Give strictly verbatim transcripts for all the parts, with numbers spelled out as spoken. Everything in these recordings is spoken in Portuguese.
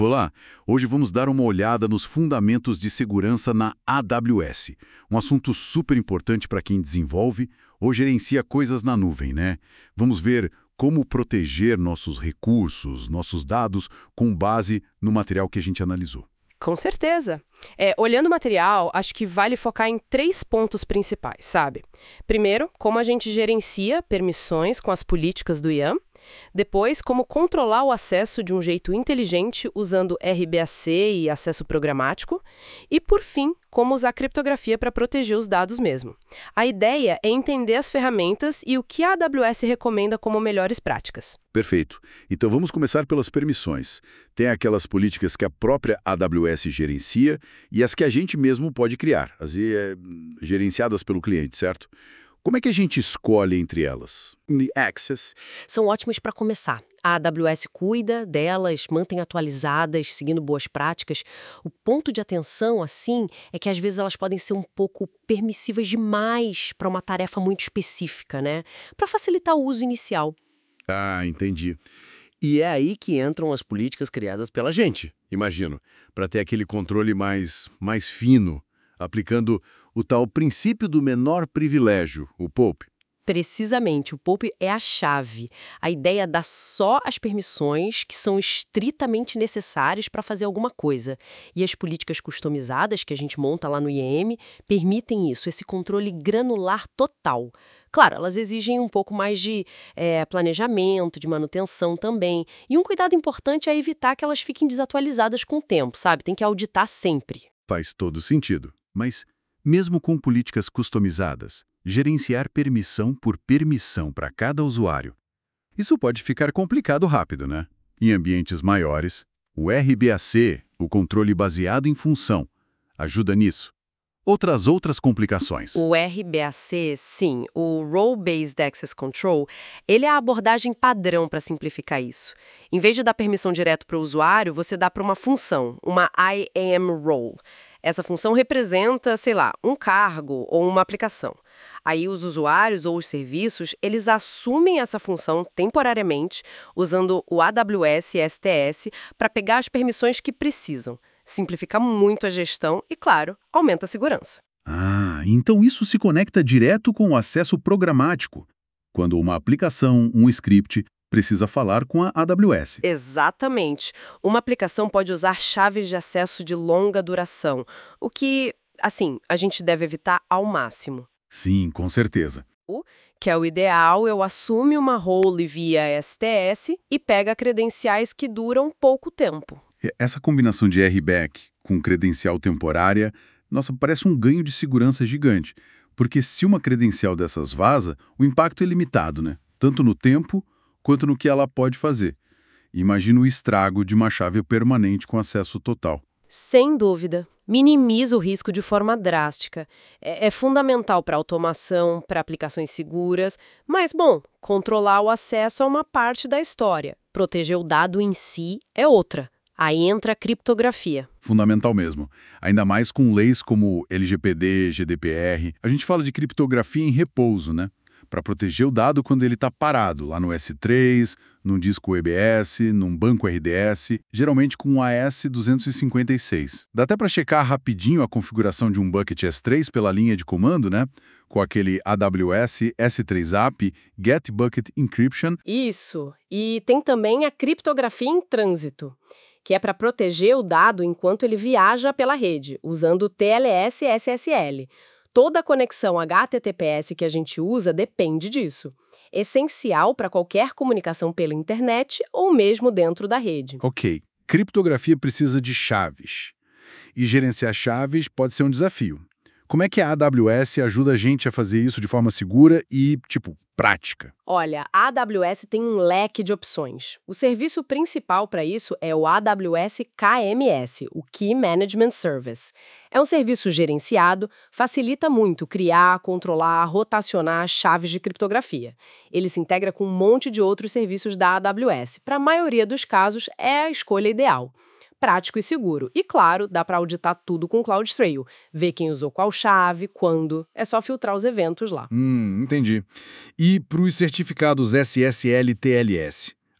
Olá, hoje vamos dar uma olhada nos fundamentos de segurança na A W S, um assunto super importante para quem desenvolve ou gerencia coisas na nuvem, né? Vamos ver como proteger nossos recursos, nossos dados, com base no material que a gente analisou. Com certeza. É, olhando o material, acho que vale focar em três pontos principais, sabe? Primeiro, como a gente gerencia permissões com as políticas do I A M. Depois, como controlar o acesso de um jeito inteligente usando R B A C e acesso programático. E, por fim, como usar criptografia para proteger os dados mesmo. A ideia é entender as ferramentas e o que a AWS recomenda como melhores práticas. Perfeito. Então vamos começar pelas permissões. Tem aquelas políticas que a própria A W S gerencia e as que a gente mesmo pode criar, as é, gerenciadas pelo cliente, certo? Como é que a gente escolhe entre elas? Access. São ótimas para começar. A AWS cuida delas, mantém atualizadas, seguindo boas práticas. O ponto de atenção, assim, é que às vezes elas podem ser um pouco permissivas demais para uma tarefa muito específica, né? Para facilitar o uso inicial. Ah, entendi. E é aí que entram as políticas criadas pela gente, imagino, para ter aquele controle mais, mais fino, aplicando o tal princípio do menor privilégio, o P O P. Precisamente, o P O P é a chave. A ideia dá só as permissões que são estritamente necessárias para fazer alguma coisa. E as políticas customizadas que a gente monta lá no I A M permitem isso, esse controle granular total. Claro, elas exigem um pouco mais de é, planejamento, de manutenção também. E um cuidado importante é evitar que elas fiquem desatualizadas com o tempo, sabe? Tem que auditar sempre. Faz todo sentido. Mas, mesmo com políticas customizadas, gerenciar permissão por permissão para cada usuário, isso pode ficar complicado rápido, né? Em ambientes maiores, o R B A C, o controle baseado em função, ajuda nisso. Outras outras complicações. O R B A C, sim, o Role-Based Access Control, ele é a abordagem padrão para simplificar isso. Em vez de dar permissão direto para o usuário, você dá para uma função, uma I A M Role. Essa função representa, sei lá, um cargo ou uma aplicação. Aí os usuários ou os serviços, eles assumem essa função temporariamente, usando o A W S S T S para pegar as permissões que precisam. Simplifica muito a gestão e, claro, aumenta a segurança. Ah, então isso se conecta direto com o acesso programático, quando uma aplicação, um script, precisa falar com a A W S. Exatamente. Uma aplicação pode usar chaves de acesso de longa duração, o que, assim, a gente deve evitar ao máximo. Sim, com certeza. O que é o ideal, eu assumo uma role via S T S e pega credenciais que duram pouco tempo. Essa combinação de R B A C com credencial temporária, nossa, parece um ganho de segurança gigante, porque se uma credencial dessas vaza, o impacto é limitado, né? Tanto no tempo quanto no que ela pode fazer. Imagina o estrago de uma chave permanente com acesso total. Sem dúvida. Minimiza o risco de forma drástica. É, é fundamental para automação, para aplicações seguras, mas, bom, controlar o acesso é uma parte da história. Proteger o dado em si é outra. Aí entra a criptografia. Fundamental mesmo. Ainda mais com leis como L G P D, G D P R. A gente fala de criptografia em repouso, né? Para proteger o dado quando ele está parado, lá no S três, num disco E B S, num banco R D S, geralmente com um A S duzentos e cinquenta e seis. Dá até para checar rapidinho a configuração de um bucket S três pela linha de comando, né? Com aquele A W S S três A P I Get Bucket Encryption. Isso. E tem também a criptografia em trânsito, que é para proteger o dado enquanto ele viaja pela rede, usando o T L S S S L. Toda a conexão H T T P S que a gente usa depende disso. Essencial para qualquer comunicação pela internet ou mesmo dentro da rede. Ok, criptografia precisa de chaves. E gerenciar chaves pode ser um desafio. Como é que a A W S ajuda a gente a fazer isso de forma segura e, tipo, prática? Olha, a AWS tem um leque de opções. O serviço principal para isso é o A W S K M S, o Key Management Service. É um serviço gerenciado, facilita muito criar, controlar, rotacionar chaves de criptografia. Ele se integra com um monte de outros serviços da A W S. Para a maioria dos casos, é a escolha ideal. Prático e seguro. E, claro, dá para auditar tudo com CloudTrail. Ver quem usou qual chave, quando. É só filtrar os eventos lá. Hum, entendi. E para os certificados S S L T L S?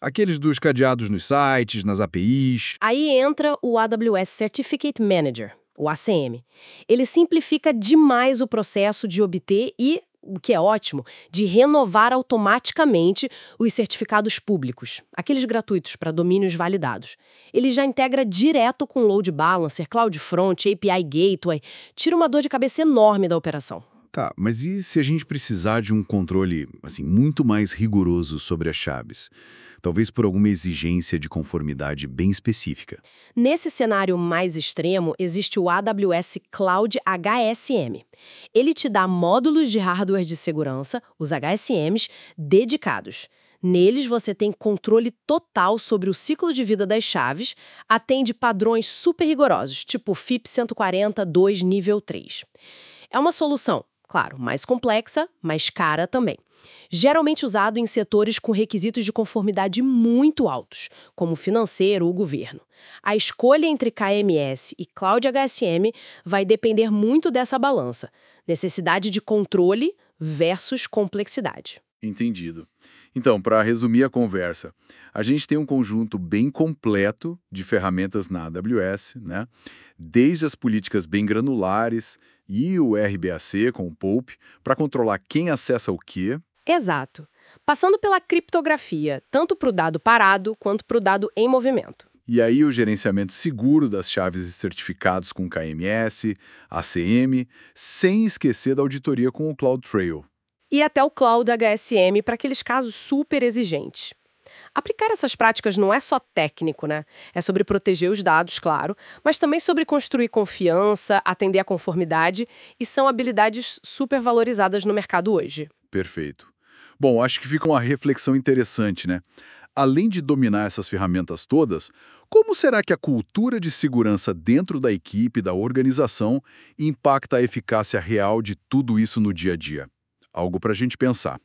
Aqueles dos cadeados nos sites, nas A P Is. Aí entra o A W S Certificate Manager, o A C M. Ele simplifica demais o processo de obter e, o que é ótimo, de renovar automaticamente os certificados públicos, aqueles gratuitos para domínios validados. Ele já integra direto com Load Balancer, CloudFront, A P I Gateway, tira uma dor de cabeça enorme da operação. Tá, mas e se a gente precisar de um controle assim, muito mais rigoroso sobre as chaves? Talvez por alguma exigência de conformidade bem específica. Nesse cenário mais extremo, existe o A W S Cloud H S M. Ele te dá módulos de hardware de segurança, os H S Ms, dedicados. Neles você tem controle total sobre o ciclo de vida das chaves, atende padrões super rigorosos, tipo F I P cento e quarenta dois nível três. É uma solução, claro, mais complexa, mais cara também. Geralmente usado em setores com requisitos de conformidade muito altos, como financeiro ou governo. A escolha entre K M S e Cloud H S M vai depender muito dessa balança, necessidade de controle versus complexidade. Entendido. Então, para resumir a conversa, a gente tem um conjunto bem completo de ferramentas na A W S, né? Desde as políticas bem granulares e o R B A C com o Pope, para controlar quem acessa o quê. Exato. Passando pela criptografia, tanto para o dado parado quanto para o dado em movimento. E aí o gerenciamento seguro das chaves e certificados com K M S, A C M, sem esquecer da auditoria com o CloudTrail. E até o Cloud H S M para aqueles casos super exigentes. Aplicar essas práticas não é só técnico, né? É sobre proteger os dados, claro, mas também sobre construir confiança, atender à conformidade, e são habilidades super valorizadas no mercado hoje. Perfeito. Bom, acho que fica uma reflexão interessante, né? Além de dominar essas ferramentas todas, como será que a cultura de segurança dentro da equipe, da organização, impacta a eficácia real de tudo isso no dia a dia? Algo para a gente pensar.